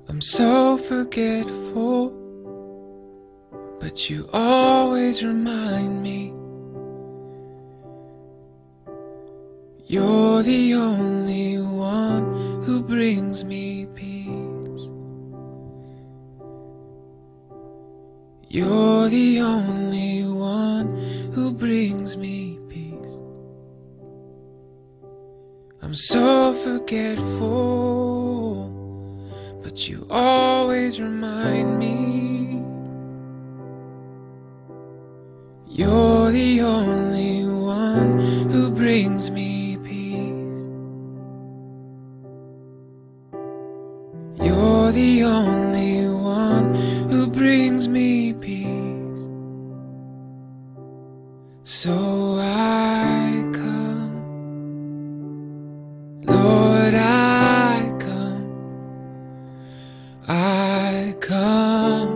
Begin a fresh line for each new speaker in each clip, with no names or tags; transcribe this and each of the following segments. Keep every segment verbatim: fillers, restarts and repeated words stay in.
I'm so forgetful, but you always remind me you're the only one who brings me peace. You're the only one who brings me peace. I'm so forgetful, but you always remind me you're the only one who brings me peace. You're the only one who brings me peace. So I come, Lord, I come, I come,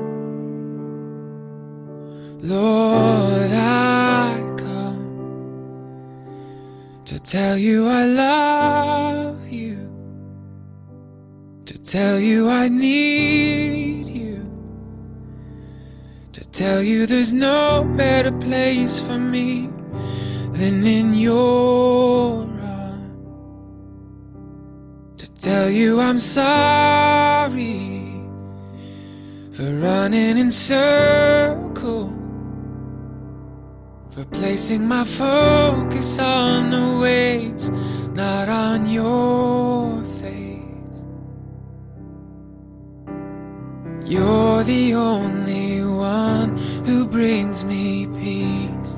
Lord, I come to tell you I love you, to tell you I need you, to tell you there's no better place for me than in your arms, to tell you I'm sorry for running in circles, for placing my focus on the waves, not on your face. You're the only one who brings me peace.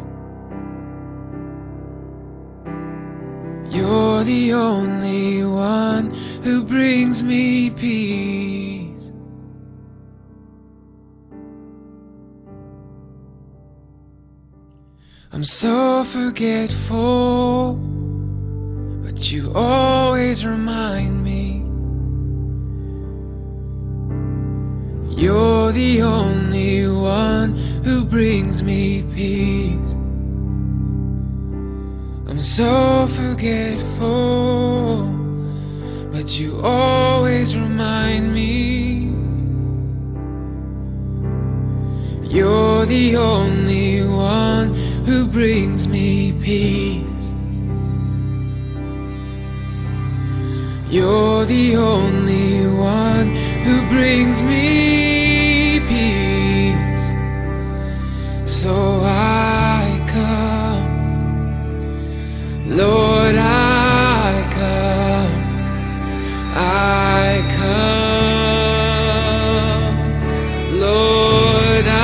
You're the only one who brings me peace. I'm so forgetful, but you always remind me you're the only one who brings me peace. I'm so forgetful, but you always remind me you're the only one who brings me peace. You're the only one who brings me peace. So I come, Lord, I come, I come, Lord, I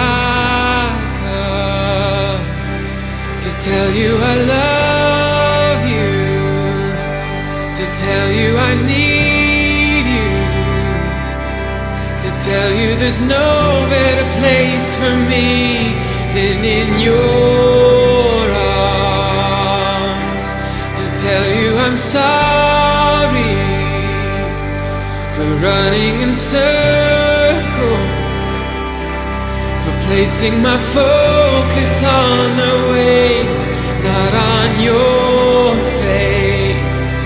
come to tell you I love you, to tell you I need you, to tell you there's no better place for me than in your arms, to tell you I'm sorry for running in circles, for placing my focus on the waves, not on your face.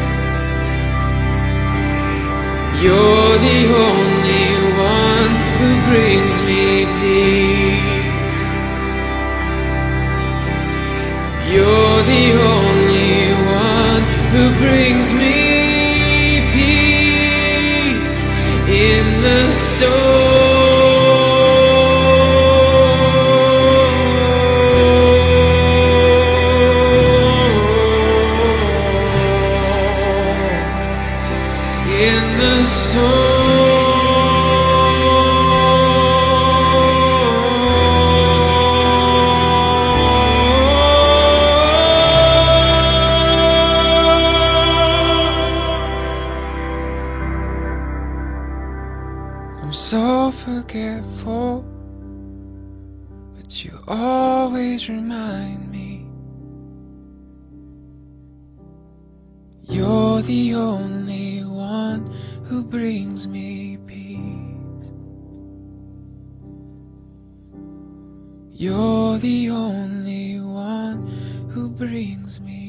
You're the only one who brings me peace. You're the only one who brings me peace in the storm, in the storm. I'm so forgetful, but you always remind me you're the only one who brings me peace. You're the only one who brings me